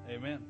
Amen.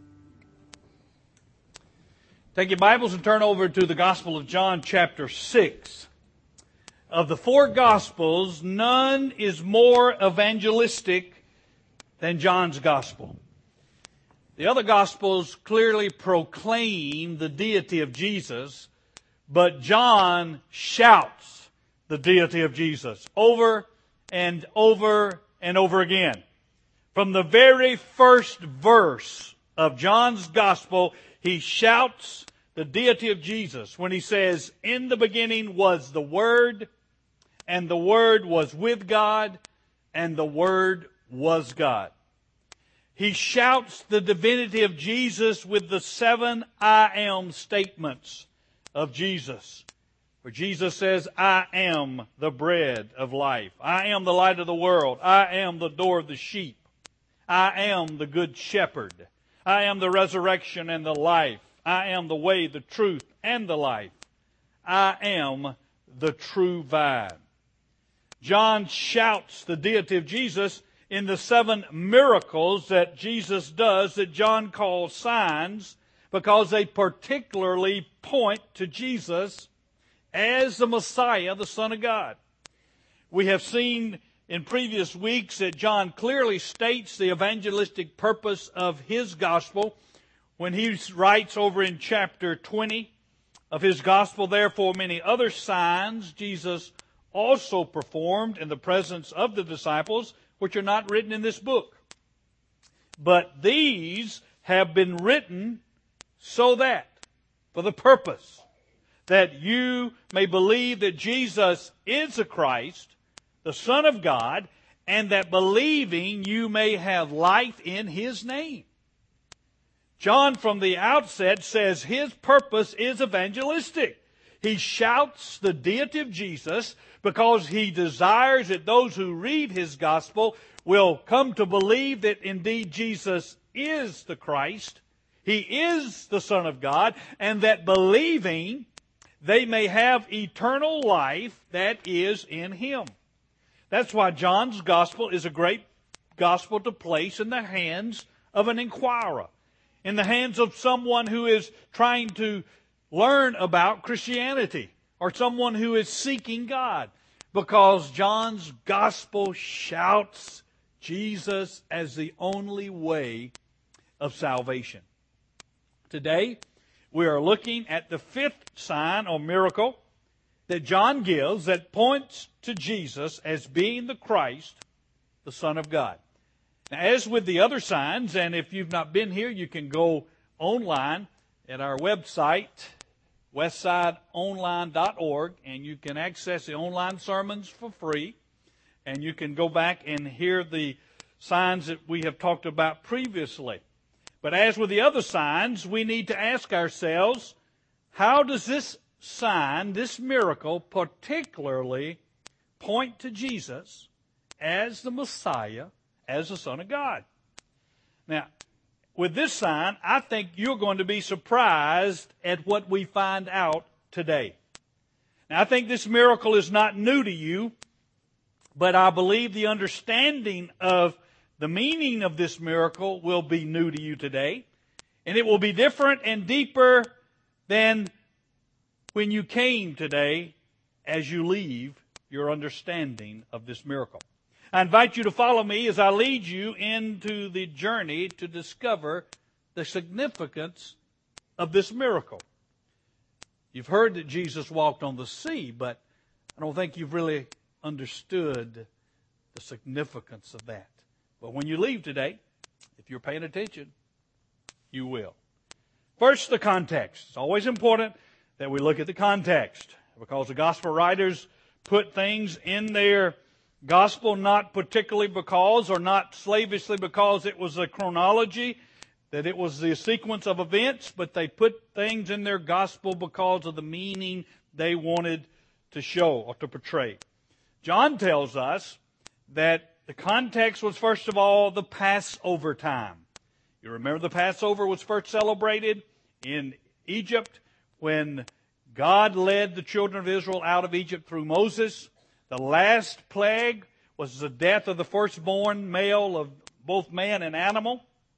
Take your Bibles and turn over to the Gospel of John chapter 6. Of the four Gospels, none is more evangelistic than John's Gospel. The other Gospels clearly proclaim the deity of Jesus, but John shouts the deity of Jesus over and over and over again. From the very first verse of John's Gospel, he shouts the deity of Jesus when he says, "In the beginning was the Word, and the Word was with God, and the Word was God." He shouts the divinity of Jesus with the 7 I am statements of Jesus. Where Jesus says, "I am the bread of life. I am the light of the world. I am the door of the sheep. I am the good shepherd. I am the resurrection and the life. I am the way, the truth, and the life. I am the true vine." John shouts the deity of Jesus in the 7 miracles that Jesus does that John calls signs, because they particularly point to Jesus as the Messiah, the Son of God. We have seen in previous weeks that John clearly states the evangelistic purpose of his gospel when he writes over in chapter 20 of his gospel, "Therefore many other signs Jesus also performed in the presence of the disciples, which are not written in this book. But these have been written so that," for the purpose, "that you may believe that Jesus is the Christ, the Son of God, and that believing you may have life in His name." John from the outset says his purpose is evangelistic. He shouts the deity of Jesus because he desires that those who read his gospel will come to believe that indeed Jesus is the Christ, He is the Son of God, and that believing they may have eternal life that is in Him. That's why John's gospel is a great gospel to place in the hands of an inquirer, in the hands of someone who is trying to learn about Christianity, or someone who is seeking God, because John's gospel shouts Jesus as the only way of salvation. Today, we are looking at the 5th sign or miracle that John gives that points to Jesus as being the Christ, the Son of God. Now, as with the other signs, and if you've not been here, you can go online at our website, westsideonline.org, and you can access the online sermons for free, and you can go back and hear the signs that we have talked about previously. But as with the other signs, we need to ask ourselves, how does this sign, this miracle, particularly point to Jesus as the Messiah, as the Son of God? Now, with this sign, I think you're going to be surprised at what we find out today. Now, I think this miracle is not new to you, but I believe the understanding of the meaning of this miracle will be new to you today, and it will be different and deeper than when you came today as you leave your understanding of this miracle. I invite you to follow me as I lead you into the journey to discover the significance of this miracle. You've heard that Jesus walked on the sea, but I don't think you've really understood the significance of that. But when you leave today, if you're paying attention, you will. First, the context. It's always important that we look at the context, because the gospel writers put things in their gospel not particularly because, or not slavishly because it was a chronology, that it was the sequence of events, but they put things in their gospel because of the meaning they wanted to show or to portray. John tells us that the context was, first of all, the Passover time. You remember the Passover was first celebrated in Egypt when God led the children of Israel out of Egypt through Moses. The last plague was the death of the firstborn male of both man and animal.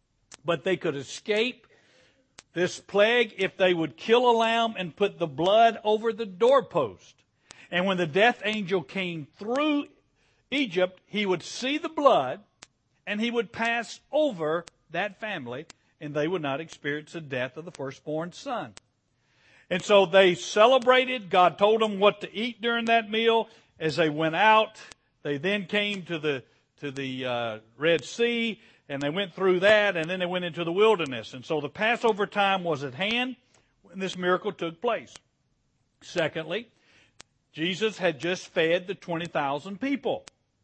But they could escape this plague if they would kill a lamb and put the blood over the doorpost. And when the death angel came through Egypt, he would see the blood and he would pass over that family, and they would not experience the death of the firstborn son. And so they celebrated. God told them what to eat during that meal. As they went out, they then came to the Red Sea, and they went through that, and then they went into the wilderness. And so the Passover time was at hand when this miracle took place. Secondly, Jesus had just fed the 20,000 people.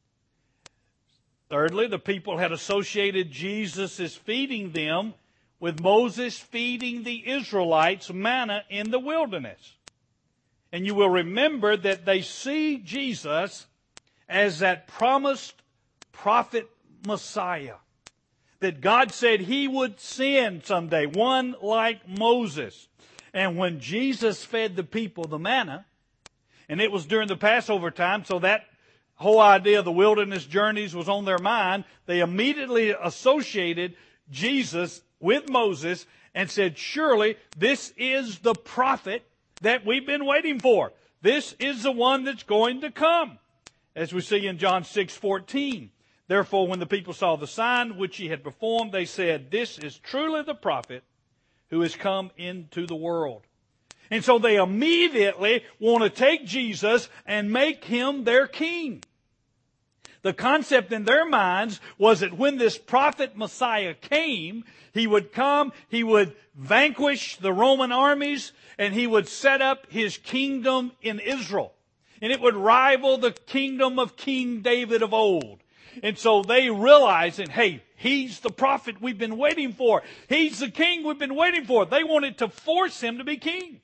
Thirdly, the people had associated Jesus' feeding them with Moses feeding the Israelites manna in the wilderness. And you will remember that they see Jesus as that promised prophet Messiah, that God said He would send someday, one like Moses. And when Jesus fed the people the manna, and it was during the Passover time, so that whole idea of the wilderness journeys was on their mind, they immediately associated Jesus with Moses and said, surely this is the prophet that we've been waiting for. This is the one that's going to come. As we see in John 6:14. Therefore, when the people saw the sign which He had performed, they said, this is truly the prophet who has come into the world. And so they immediately want to take Jesus and make Him their king. The concept in their minds was that when this prophet Messiah came, He would come, He would vanquish the Roman armies, and He would set up His kingdom in Israel. And it would rival the kingdom of King David of old. And so they realized that, hey, He's the prophet we've been waiting for. He's the king we've been waiting for. They wanted to force Him to be king.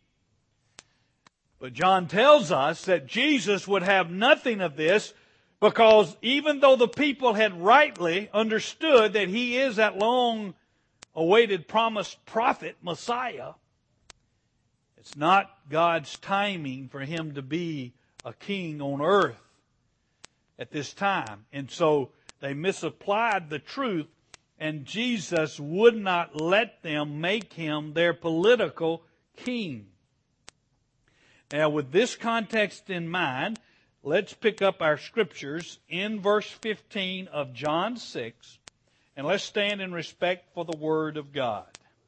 But John tells us that Jesus would have nothing of this, because even though the people had rightly understood that He is that long-awaited promised prophet, Messiah, it's not God's timing for Him to be a king on earth at this time. And so they misapplied the truth, and Jesus would not let them make Him their political king. Now, with this context in mind, let's pick up our scriptures in verse 15 of John 6, and let's stand in respect for the Word of God.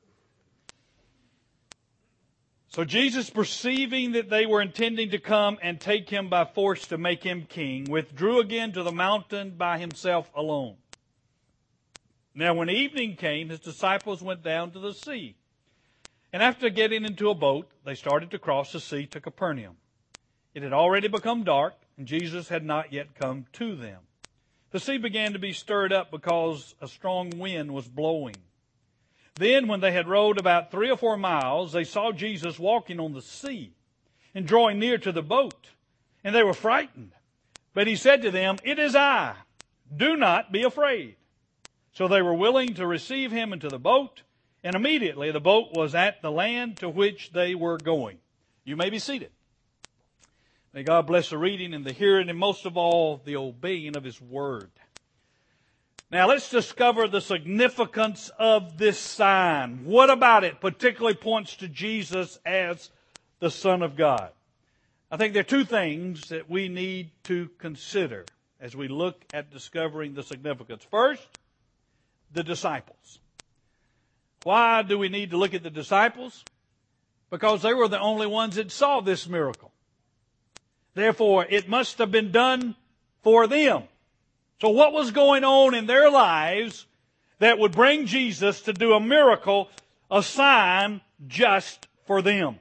So Jesus, perceiving that they were intending to come and take Him by force to make Him king, withdrew again to the mountain by Himself alone. Now when evening came, His disciples went down to the sea. And after getting into a boat, they started to cross the sea to Capernaum. It had already become dark, and Jesus had not yet come to them. The sea began to be stirred up because a strong wind was blowing. Then, when they had rowed about 3 or 4 miles, they saw Jesus walking on the sea and drawing near to the boat. And they were frightened. But He said to them, it is I. Do not be afraid. So they were willing to receive Him into the boat, and immediately the boat was at the land to which they were going. You may be seated. May God bless the reading and the hearing, and most of all, the obeying of His Word. Now let's discover the significance of this sign. What about it particularly points to Jesus as the Son of God? I think there are 2 things that we need to consider as we look at discovering the significance. First, the disciples. Why do we need to look at the disciples? Because they were the only ones that saw this miracle. Therefore, it must have been done for them. So what was going on in their lives that would bring Jesus to do a miracle, a sign just for them?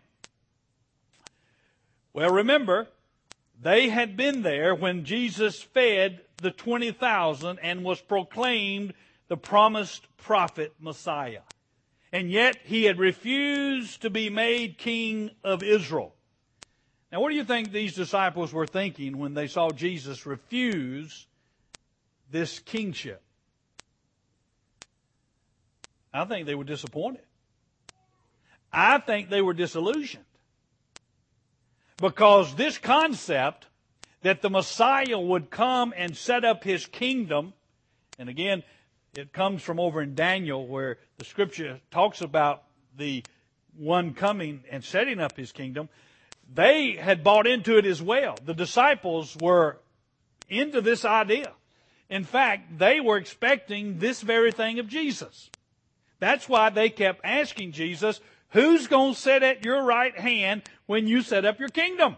Well, remember, they had been there when Jesus fed the 20,000 and was proclaimed the promised prophet Messiah. And yet He had refused to be made king of Israel. Now, what do you think these disciples were thinking when they saw Jesus refuse this kingship? I think they were disappointed. I think they were disillusioned. Because this concept that the Messiah would come and set up His kingdom, and again, It comes from over in Daniel, where the Scripture talks about the one coming and setting up His kingdom. They had bought into it as well. The disciples were into this idea. In fact, they were expecting this very thing of Jesus. That's why they kept asking Jesus, who's going to sit at your right hand when you set up your kingdom?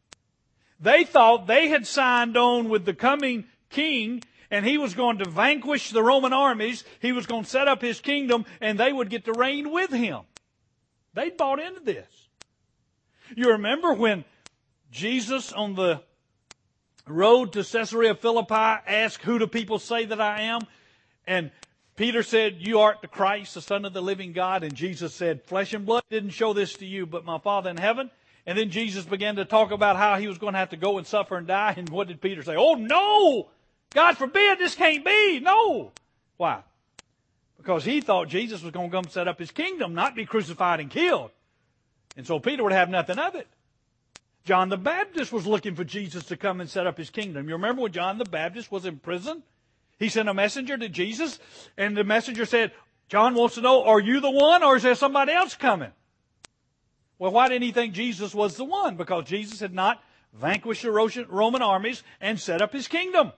They thought they had signed on with the coming king, and he was going to vanquish the Roman armies. He was going to set up his kingdom, and they would get to reign with him. They bought into this. You remember when Jesus on the road to Caesarea Philippi asked, who do people say that I am? And Peter said, you art the Christ, the Son of the living God. And Jesus said, flesh and blood didn't show this to you, but my Father in heaven. And then Jesus began to talk about how He was going to have to go and suffer and die. And what did Peter say? Oh, no! God forbid, this can't be. No. Why? Because he thought Jesus was going to come set up His kingdom, not be crucified and killed. And so Peter would have nothing of it. John the Baptist was looking for Jesus to come and set up His kingdom. You remember when John the Baptist was in prison? He sent a messenger to Jesus, and the messenger said, John wants to know, are you the one, or is there somebody else coming? Well, why didn't he think Jesus was the one? Because Jesus had not vanquished the Roman armies and set up His kingdom.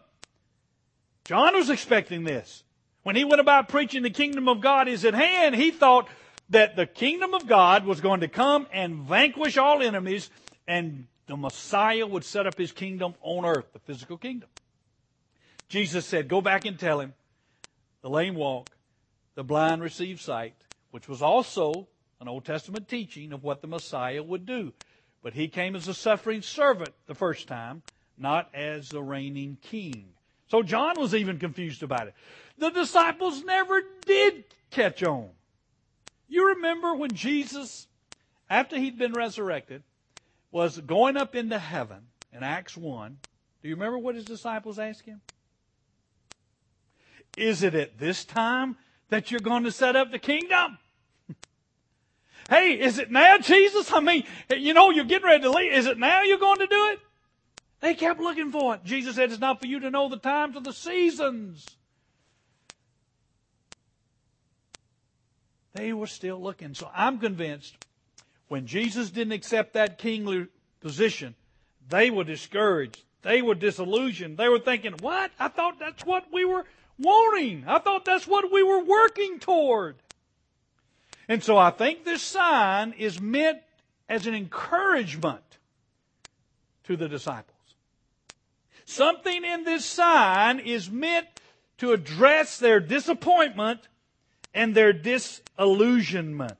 John was expecting this. When he went about preaching the kingdom of God is at hand, he thought that the kingdom of God was going to come and vanquish all enemies, and the Messiah would set up His kingdom on earth, the physical kingdom. Jesus said, go back and tell him, the lame walk, the blind receive sight, which was also an Old Testament teaching of what the Messiah would do. But He came as a suffering servant the first time, not as the reigning king. So John was even confused about it. The disciples never did catch on. You remember when Jesus, after He'd been resurrected, was going up into heaven in Acts 1. Do you remember what His disciples asked Him? Is it at this time that you're going to set up the kingdom? Hey, is it now, Jesus? I mean, you're getting ready to leave. Is it now you're going to do it? They kept looking for it. Jesus said, it's not for you to know the times or the seasons. They were still looking. So I'm convinced when Jesus didn't accept that kingly position, they were discouraged. They were disillusioned. They were thinking, what? I thought that's what we were wanting. I thought that's what we were working toward. And so I think this sign is meant as an encouragement to the disciples. Something in this sign is meant to address their disappointment and their disillusionment.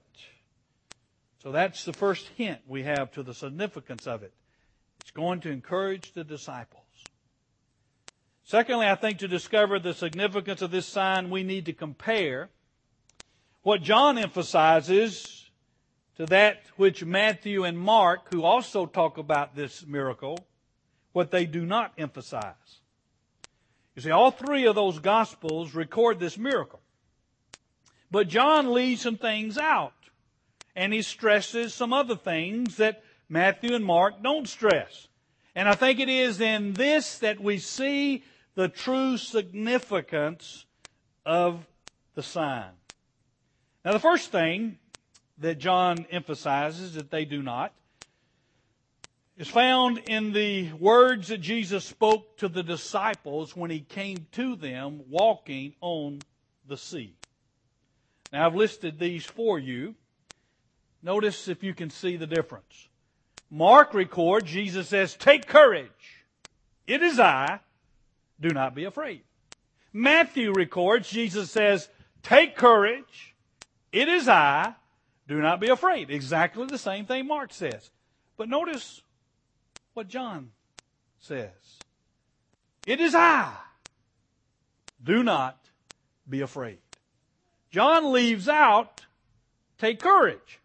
So that's the first hint we have to the significance of it. It's going to encourage the disciples. Secondly, I think to discover the significance of this sign, we need to compare what John emphasizes to that which Matthew and Mark, who also talk about this miracle, what they do not emphasize. You see, all three of those Gospels record this miracle. But John leaves some things out. And he stresses some other things that Matthew and Mark don't stress. And I think it is in this that we see the true significance of the sign. Now, the first thing that John emphasizes that they do not is found in the words that Jesus spoke to the disciples when He came to them walking on the sea. Now, I've listed these for you. Notice if you can see the difference. Mark records, Jesus says, take courage. It is I. Do not be afraid. Matthew records, Jesus says, take courage. It is I. Do not be afraid. Exactly the same thing Mark says. But notice what John says. It is I. Do not be afraid. John leaves out, take courage.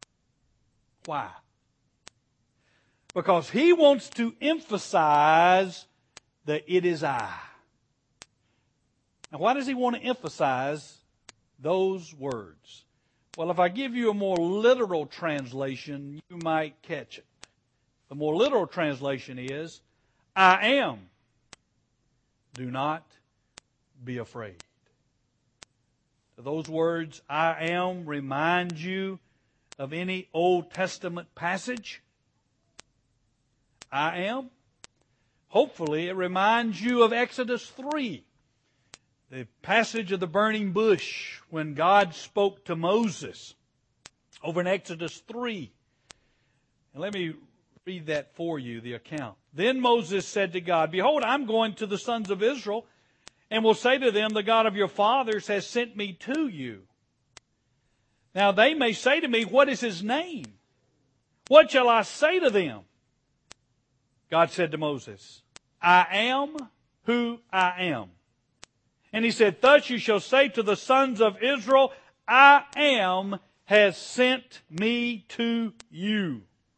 Why? Because he wants to emphasize that it is I. Now, why does he want to emphasize those words? Well, if I give you a more literal translation, you might catch it. The more literal translation is, I am. Do not be afraid. those words, I am, remind you of any Old Testament passage? I am? Hopefully it reminds you of Exodus 3, the passage of the burning bush when God spoke to Moses over in Exodus 3. And let me read that for you, the account. Then Moses said to God, Behold, I'm going to the sons of Israel, and will say to them, The God of your fathers has sent me to you. Now they may say to me, What is his name? What shall I say to them? God said to Moses, I am who I am. And he said, Thus you shall say to the sons of Israel, I am has sent me to you.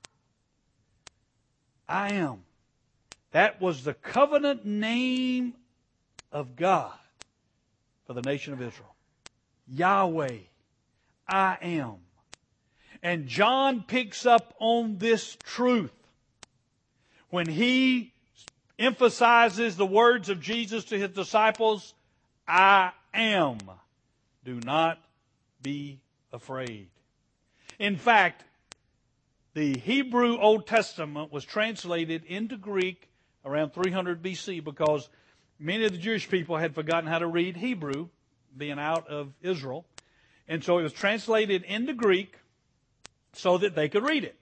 I am. That was the covenant name of God for the nation of Israel. Yahweh, I am. And John picks up on this truth when he emphasizes the words of Jesus to his disciples, I am. Do not be afraid. In fact, the Hebrew Old Testament was translated into Greek around 300 BC because many of the Jewish people had forgotten how to read Hebrew, being out of Israel. And so it was translated into Greek so that they could read it.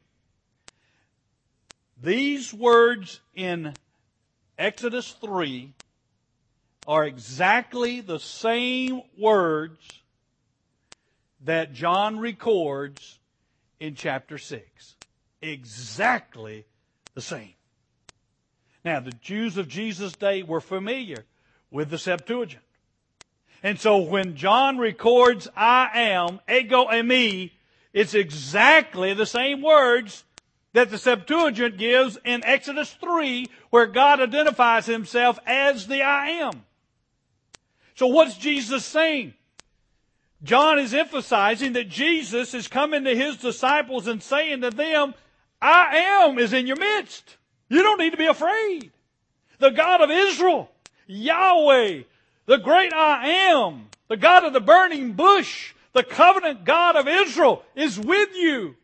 These words in Exodus 3 are exactly the same words that John records in chapter 6. Exactly the same. Now, the Jews of Jesus' day were familiar with the Septuagint. And so when John records, I am, ego eimi, it's exactly the same words that the Septuagint gives in Exodus 3, where God identifies himself as the I am. So what's Jesus saying? John is emphasizing that Jesus is coming to his disciples and saying to them, I am is in your midst. You don't need to be afraid. The God of Israel, Yahweh, the great I am, the God of the burning bush, the covenant God of Israel is with you.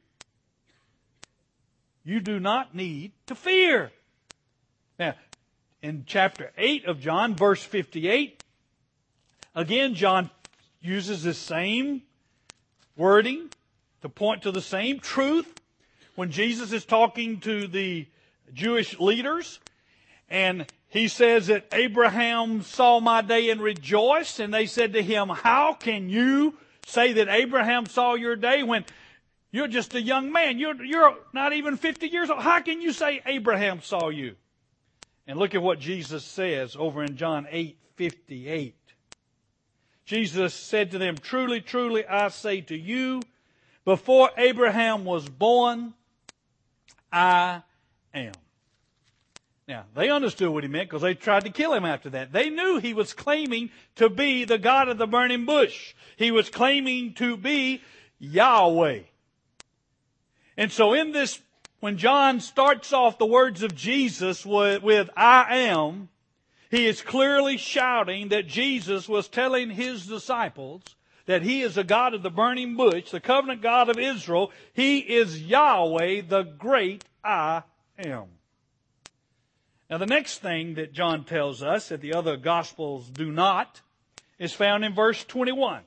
You do not need to fear. Now, in chapter 8 of John, verse 58, again, John uses the same wording to point to the same truth when Jesus is talking to the Jewish leaders. And he says that Abraham saw my day and rejoiced. And they said to him, how can you say that Abraham saw your day when you're just a young man? You're not even 50 years old. How can you say Abraham saw you? And look at what Jesus says over in John 8:58. Jesus said to them, truly, truly, I say to you, before Abraham was born, I am. Now, they understood what he meant because they tried to kill him after that. They knew he was claiming to be the God of the burning bush. He was claiming to be Yahweh. And so in this, when John starts off the words of Jesus with I am, he is clearly shouting that Jesus was telling his disciples that he is the God of the burning bush, the covenant God of Israel. He is Yahweh, the great I am. Now the next thing that John tells us that the other Gospels do not is found in verse 21.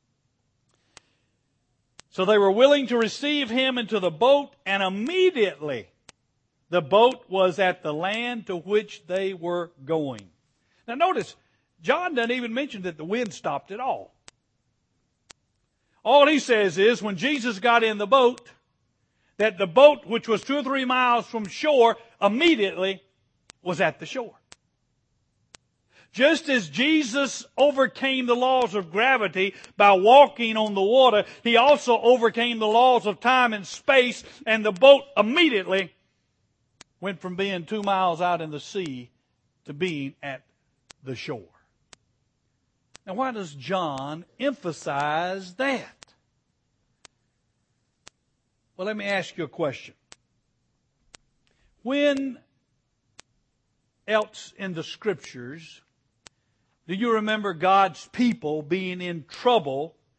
So they were willing to receive him into the boat, and immediately the boat was at the land to which they were going. Now notice, John doesn't even mention that the wind stopped at all. All he says is when Jesus got in the boat, that the boat, which was 2 or 3 miles from shore, immediately was at the shore. Just as Jesus overcame the laws of gravity by walking on the water, he also overcame the laws of time and space, and the boat immediately went from being 2 miles out in the sea to being at the shore. Now, why does John emphasize that? Well, let me ask you a question. When else in the Scriptures do you remember God's people being in trouble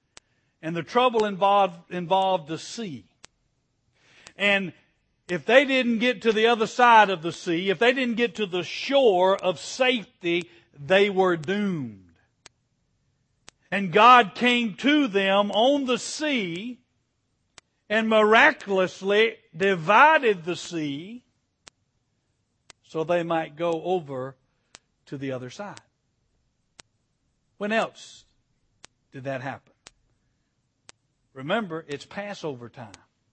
And the trouble involved the sea. And if they didn't get to the other side of the sea, if they didn't get to the shore of safety, they were doomed. And God came to them on the sea and miraculously divided the sea so they might go over to the other side. When else did that happen? Remember, it's Passover time.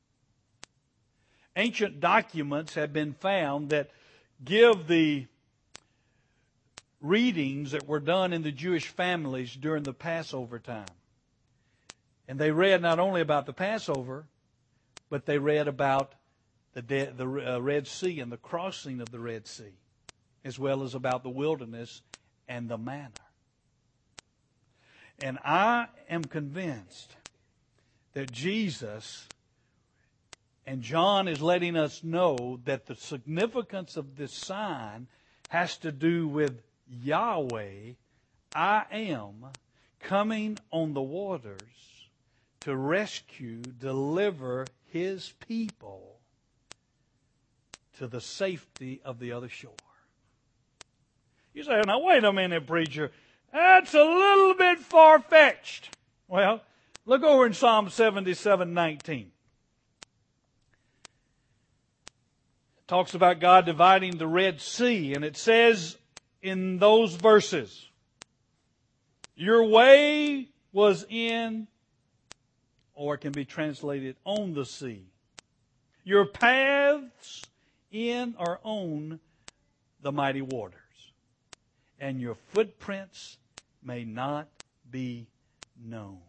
Ancient documents have been found that give the readings that were done in the Jewish families during the Passover time. And they read not only about the Passover, but they read about the Red Sea and the crossing of the Red Sea, as well as about the wilderness and the manna. And I am convinced that Jesus, and John is letting us know that the significance of this sign has to do with Yahweh, I am, coming on the waters to rescue, deliver His people to the safety of the other shore. You say, now wait a minute, preacher. That's a little bit far-fetched. Well, look over in Psalm 77:19. It talks about God dividing the Red Sea, and it says in those verses, your way was in, or it can be translated, on the sea. Your paths in or on the mighty waters. And your footprints may not be known.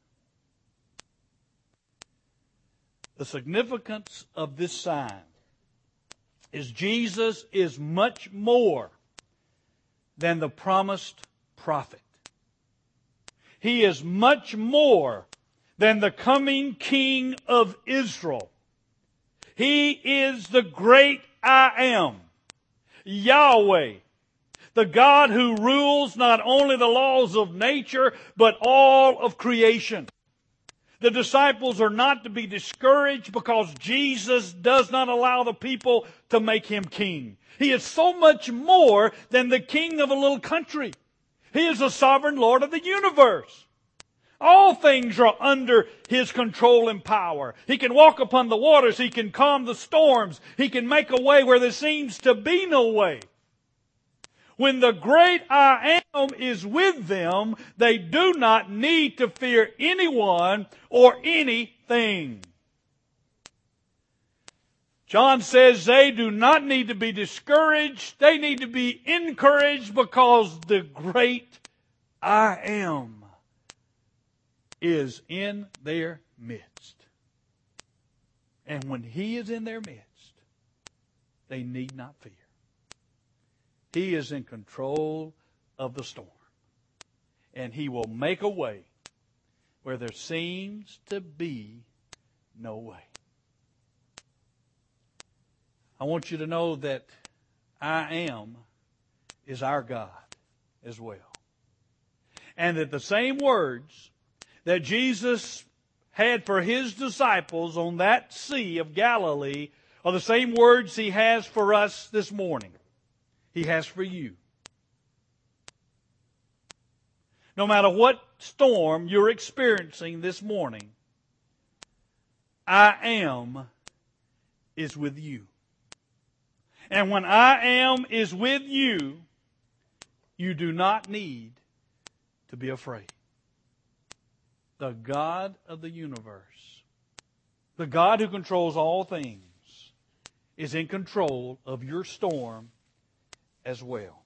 The significance of this sign is Jesus is much more than the promised prophet. He is much more than the coming King of Israel. He is the great I Am, Yahweh, the God who rules not only the laws of nature, but all of creation. The disciples are not to be discouraged because Jesus does not allow the people to make Him king. He is so much more than the king of a little country. He is the sovereign Lord of the universe. All things are under His control and power. He can walk upon the waters. He can calm the storms. He can make a way where there seems to be no way. When the great I Am is with them, they do not need to fear anyone or anything. John says they do not need to be discouraged. They need to be encouraged because the great I Am is in their midst. And when He is in their midst, they need not fear. He is in control of the storm. And He will make a way where there seems to be no way. I want you to know that I Am is our God as well. And that the same words that Jesus had for His disciples on that Sea of Galilee are the same words He has for us this morning. He has for you. No matter what storm you're experiencing this morning, I Am is with you. And when I Am is with you, you do not need to be afraid. The God of the universe, the God who controls all things, is in control of your storm as well.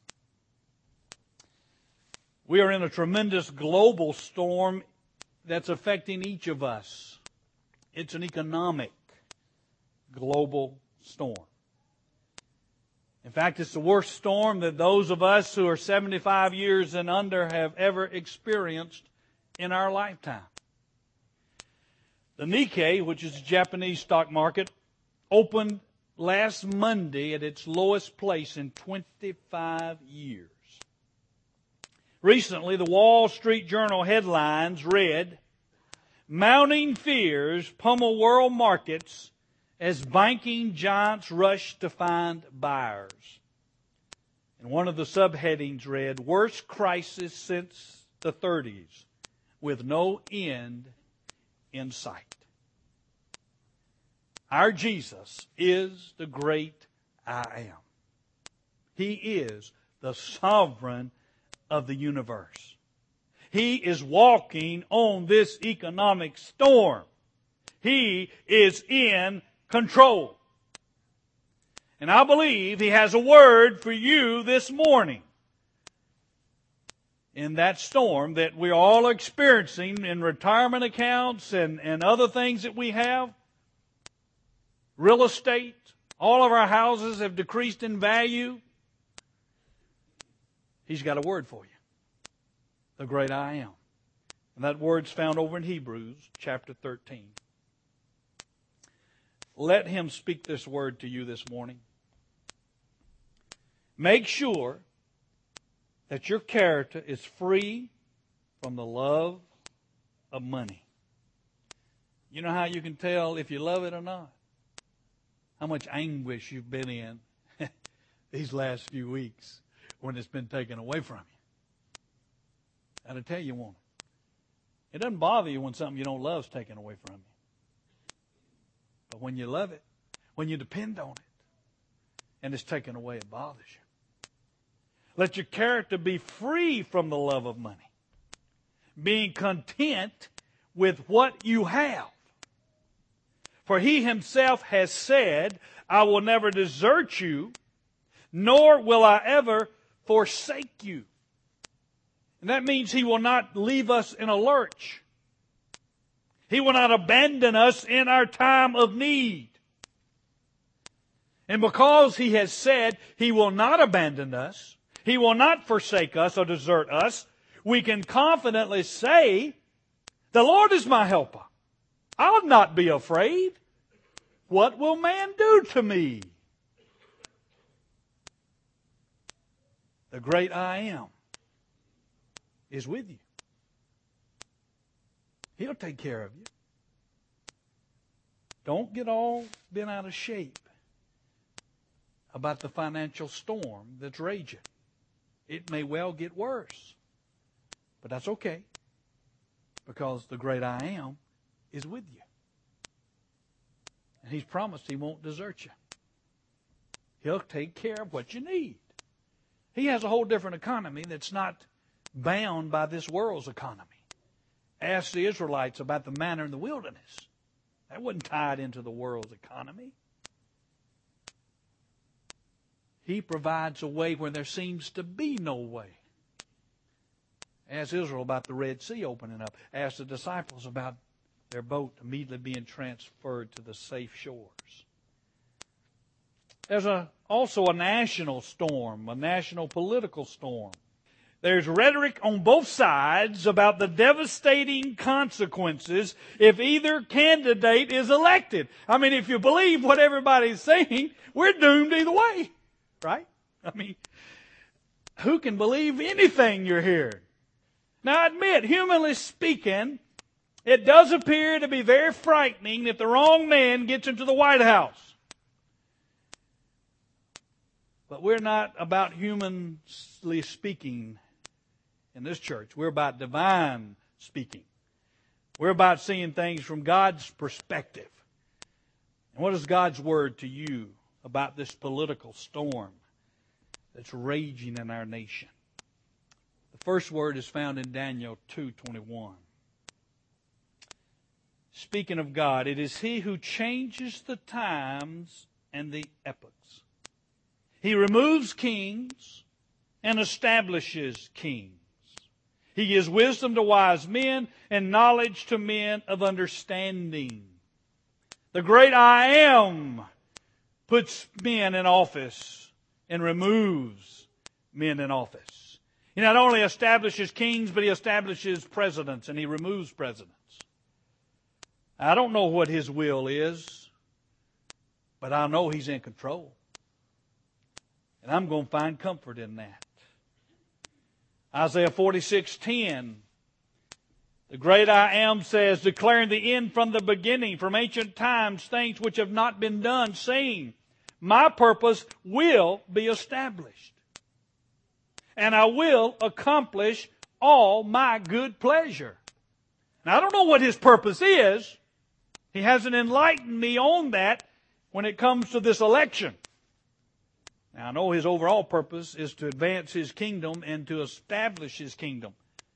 We are in a tremendous global storm that's affecting each of us. It's an economic global storm. In fact, it's the worst storm that those of us who are 75 years and under have ever experienced in our lifetime. The Nikkei, which is the Japanese stock market, opened last Monday at its lowest place in 25 years. Recently, the Wall Street Journal headlines read, Mounting fears pummel world markets as banking giants rush to find buyers. And one of the subheadings read, Worst crisis since the 30s, with no end in sight. Our Jesus is the great I am. He is the sovereign of the universe. He is walking on this economic storm. He is in control. And I believe He has a word for you this morning. In that storm that we're all experiencing in retirement accounts and other things that we have, real estate, all of our houses have decreased in value. He's got a word for you. The great I am. And that word's found over in Hebrews chapter 13. Let Him speak this word to you this morning. Make sure that your character is free from the love of money. You know how you can tell if you love it or not? How much anguish you've been in these last few weeks when it's been taken away from you. And I tell you, won't it? It doesn't bother you when something you don't love is taken away from you. But when you love it, when you depend on it, and it's taken away, it bothers you. Let your character be free from the love of money, being content with what you have. For He Himself has said, I will never desert you, nor will I ever forsake you. And that means He will not leave us in a lurch. He will not abandon us in our time of need. And because He has said He will not abandon us, He will not forsake us or desert us, we can confidently say, the Lord is my helper. I'll not be afraid. What will man do to me? The great I am is with you. He'll take care of you. Don't get all bent out of shape about the financial storm that's raging. It may well get worse. But that's okay, because the great I am is with you. And He's promised He won't desert you. He'll take care of what you need. He has a whole different economy that's not bound by this world's economy. Ask the Israelites about the manna in the wilderness. That wasn't tied into the world's economy. He provides a way where there seems to be no way. Ask Israel about the Red Sea opening up. Ask the disciples about their boat immediately being transferred to the safe shores. There's also a national storm, a national political storm. There's rhetoric on both sides about the devastating consequences if either candidate is elected. I mean, if you believe what everybody's saying, we're doomed either way, right? I mean, who can believe anything you're hearing? Now, I admit, humanly speaking, it does appear to be very frightening if the wrong man gets into the White House. But we're not about humanly speaking in this church. We're about divine speaking. We're about seeing things from God's perspective. And what is God's word to you about this political storm that's raging in our nation? The first word is found in Daniel 2:21. Speaking of God, it is He who changes the times and the epochs. He removes kings and establishes kings. He gives wisdom to wise men and knowledge to men of understanding. The great I am puts men in office and removes men in office. He not only establishes kings, but He establishes presidents and He removes presidents. I don't know what His will is, but I know He's in control. And I'm going to find comfort in that. Isaiah 46:10 The great I Am says, declaring the end from the beginning, from ancient times, things which have not been done, saying, my purpose will be established, and I will accomplish all my good pleasure. Now, I don't know what His purpose is. He hasn't enlightened me on that when it comes to this election. Now, I know His overall purpose is to advance His kingdom and to establish His kingdom.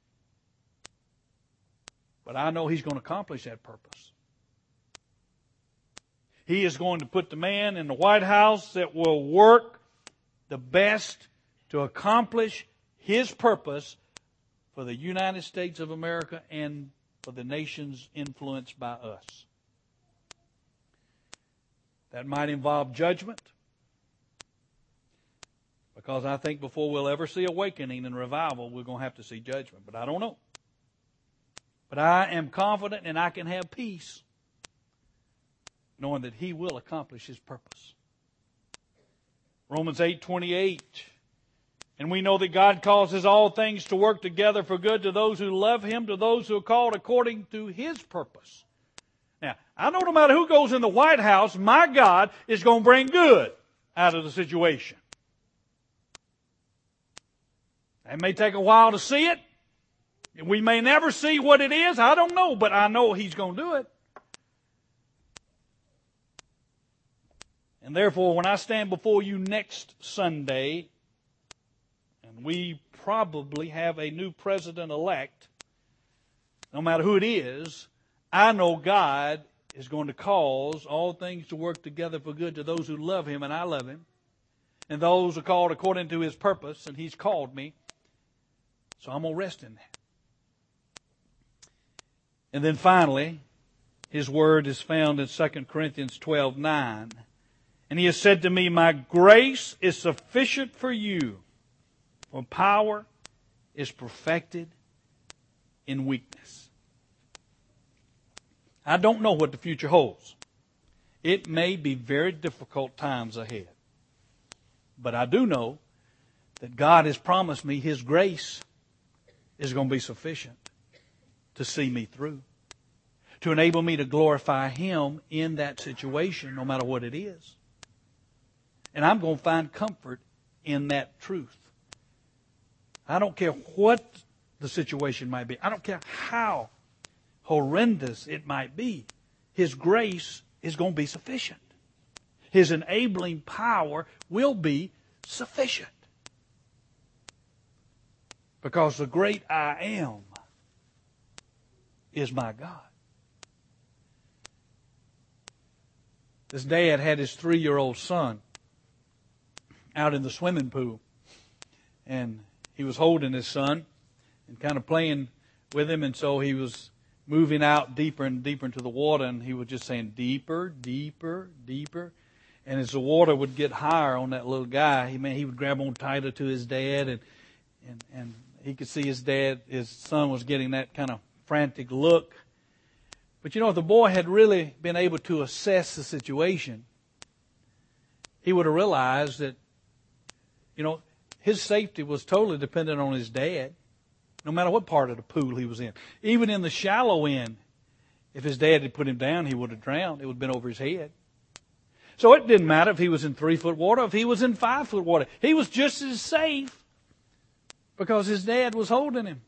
But I know He's going to accomplish that purpose. He is going to put the man in the White House that will work the best to accomplish His purpose for the United States of America and for the nations influenced by us. That might involve judgment, because I think before we'll ever see awakening and revival, we're going to have to see judgment. But I don't know. But I am confident and I can have peace knowing that He will accomplish His purpose. Romans 8:28. And we know that God causes all things to work together for good to those who love Him, to those who are called according to His purpose. Now, I know no matter who goes in the White House, my God is going to bring good out of the situation. It may take a while to see it. We may never see what it is. I don't know, but I know He's going to do it. And therefore, when I stand before you next Sunday, and we probably have a new president-elect, no matter who it is, I know God is going to cause all things to work together for good to those who love Him, and I love Him, and those are called according to His purpose, and He's called me. So I'm going to rest in that. And then finally, His word is found in 2 Corinthians 12:9. And He has said to me, my grace is sufficient for you, for power is perfected in weakness. I don't know what the future holds. It may be very difficult times ahead. But I do know that God has promised me His grace is going to be sufficient to see me through, to enable me to glorify Him in that situation, no matter what it is. And I'm going to find comfort in that truth. I don't care what the situation might be. I don't care how horrendous it might be. His grace is going to be sufficient. His enabling power will be sufficient. Because the great I Am is my God. This dad had his 3-year-old son out in the swimming pool. And he was holding his son and kind of playing with him. And so he was moving out deeper and deeper into the water. And he was just saying, deeper, deeper, deeper. And as the water would get higher on that little guy, he would grab on tighter to his dad. And he could see his son was getting that kind of frantic look. But you know, if the boy had really been able to assess the situation, he would have realized that, you know, his safety was totally dependent on his dad, no matter what part of the pool he was in. Even in the shallow end, if his dad had put him down, he would have drowned. It would have been over his head. So it didn't matter if he was in 3-foot water, if he was in 5-foot water. He was just as safe because his dad was holding him.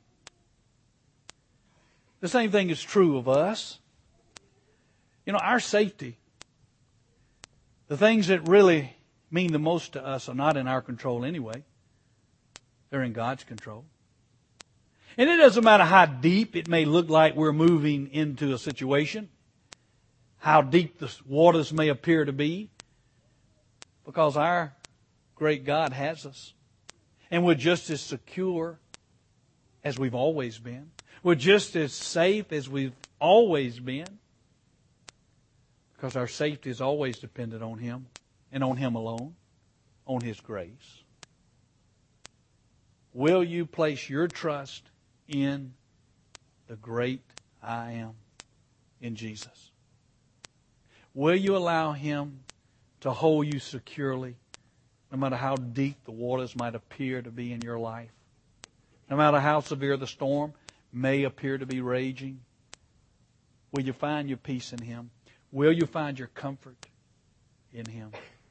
The same thing is true of us. You know, our safety, the things that really mean the most to us are not in our control anyway. They're in God's control. And it doesn't matter how deep it may look like we're moving into a situation, how deep the waters may appear to be, because our great God has us. And we're just as secure as we've always been. We're just as safe as we've always been, because our safety is always dependent on Him and on Him alone, on His grace. Will you place your trust in the great I Am, in Jesus? Will you allow Him to hold you securely, no matter how deep the waters might appear to be in your life? No matter how severe the storm may appear to be raging? Will you find your peace in Him? Will you find your comfort in Him?